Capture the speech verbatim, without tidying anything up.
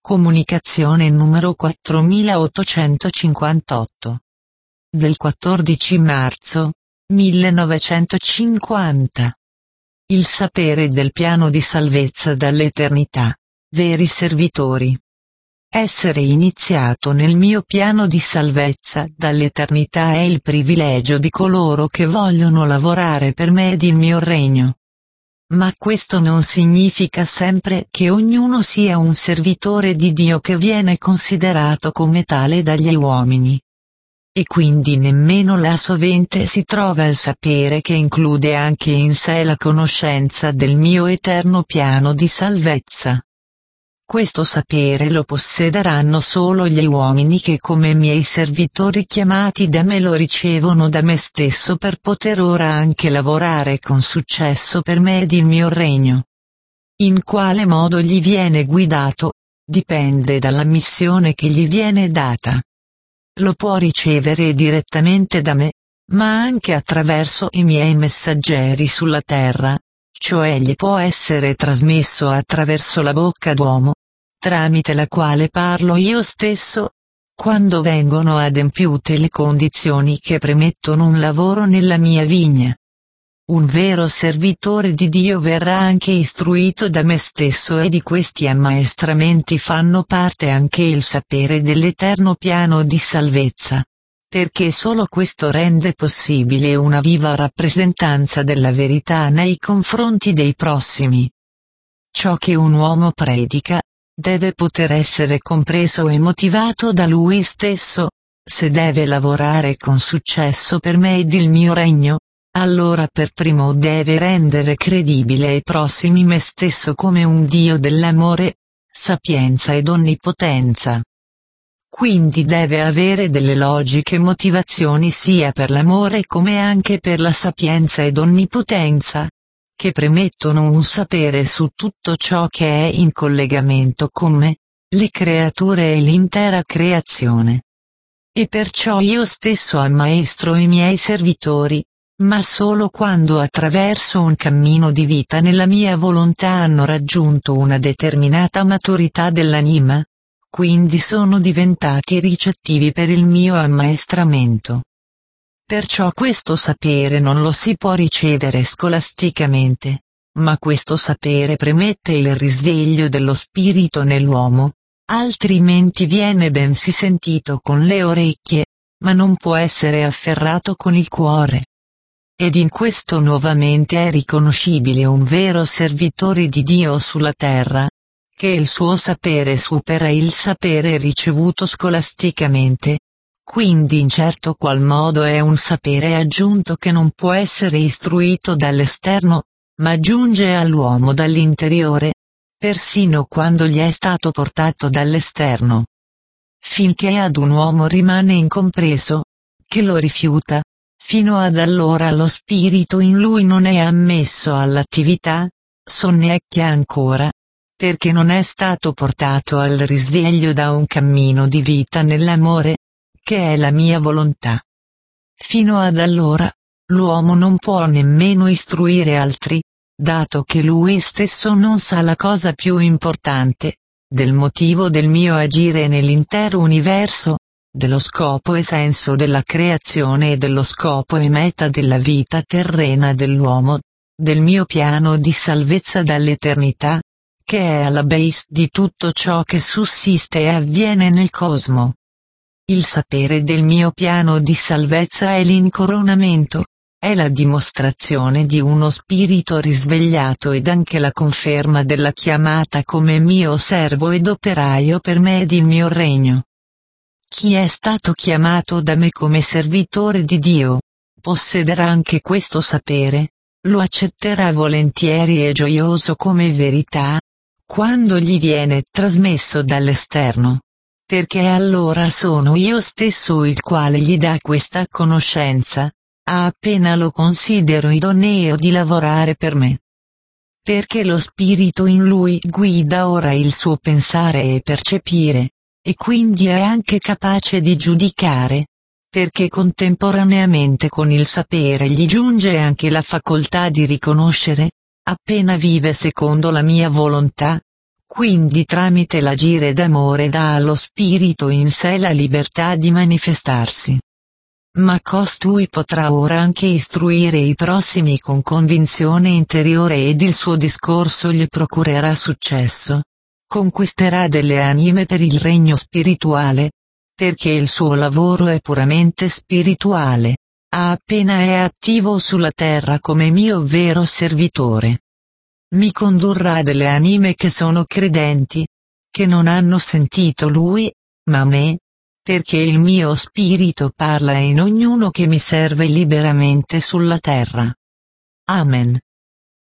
Comunicazione numero quattromilaottocentocinquantotto. Del quattordici marzo millenovecentocinquanta. Il sapere del piano di salvezza dall'eternità, veri servitori. Essere iniziato nel mio piano di salvezza dall'eternità è il privilegio di coloro che vogliono lavorare per me ed il mio regno. Ma questo non significa sempre che ognuno sia un servitore di Dio che viene considerato come tale dagli uomini. E quindi nemmeno là sovente si trova il sapere che include anche in sé la conoscenza del mio eterno piano di salvezza. Questo sapere lo possederanno solo gli uomini che come miei servitori chiamati da me lo ricevono da me stesso per poter ora anche lavorare con successo per me ed il mio regno. In quale modo gli viene guidato, dipende dalla missione che gli viene data. Lo può ricevere direttamente da me, ma anche attraverso i miei messaggeri sulla terra, cioè gli può essere trasmesso attraverso la bocca d'uomo, tramite la quale parlo io stesso, quando vengono adempiute le condizioni che premettono un lavoro nella mia vigna. Un vero servitore di Dio verrà anche istruito da me stesso e di questi ammaestramenti fanno parte anche il sapere dell'eterno piano di salvezza, perché solo questo rende possibile una viva rappresentanza della verità nei confronti dei prossimi. Ciò che un uomo predica, deve poter essere compreso e motivato da lui stesso, se deve lavorare con successo per me ed il mio regno. Allora per primo deve rendere credibile ai prossimi me stesso come un Dio dell'amore, sapienza ed onnipotenza. Quindi deve avere delle logiche motivazioni sia per l'amore come anche per la sapienza ed onnipotenza, che premettono un sapere su tutto ciò che è in collegamento con me, le creature e l'intera creazione. E perciò io stesso ammaestro i miei servitori, ma solo quando attraverso un cammino di vita nella mia volontà hanno raggiunto una determinata maturità dell'anima, quindi sono diventati ricettivi per il mio ammaestramento. Perciò questo sapere non lo si può ricevere scolasticamente, ma questo sapere premette il risveglio dello spirito nell'uomo, altrimenti viene bensì sentito con le orecchie, ma non può essere afferrato con il cuore. Ed in questo nuovamente è riconoscibile un vero servitore di Dio sulla terra, che il suo sapere supera il sapere ricevuto scolasticamente, quindi in certo qual modo è un sapere aggiunto che non può essere istruito dall'esterno, ma giunge all'uomo dall'interiore, persino quando gli è stato portato dall'esterno. Finché ad un uomo rimane incompreso, che lo rifiuta, fino ad allora lo spirito in lui non è ammesso all'attività, sonnecchia ancora, perché non è stato portato al risveglio da un cammino di vita nell'amore, che è la mia volontà. Fino ad allora, l'uomo non può nemmeno istruire altri, dato che lui stesso non sa la cosa più importante, del motivo del mio agire nell'intero universo, dello scopo e senso della creazione e dello scopo e meta della vita terrena dell'uomo, del mio piano di salvezza dall'eternità, che è alla base di tutto ciò che sussiste e avviene nel cosmo. Il sapere del mio piano di salvezza è l'incoronamento, è la dimostrazione di uno spirito risvegliato ed anche la conferma della chiamata come mio servo ed operaio per me ed il mio regno. Chi è stato chiamato da me come servitore di Dio, possederà anche questo sapere, lo accetterà volentieri e gioioso come verità, quando gli viene trasmesso dall'esterno, perché allora sono io stesso il quale gli dà questa conoscenza, appena lo considero idoneo di lavorare per me. Perché lo spirito in lui guida ora il suo pensare e percepire, e quindi è anche capace di giudicare, perché contemporaneamente con il sapere gli giunge anche la facoltà di riconoscere, appena vive secondo la mia volontà, Quindi tramite l'agire d'amore dà allo spirito in sé la libertà di manifestarsi. Ma costui potrà ora anche istruire i prossimi con convinzione interiore ed il suo discorso gli procurerà successo. Conquisterà delle anime per il regno spirituale, perché il suo lavoro è puramente spirituale, appena è attivo sulla terra come mio vero servitore. Mi condurrà delle anime che sono credenti, che non hanno sentito lui, ma me, perché il mio spirito parla in ognuno che mi serve liberamente sulla terra. Amen.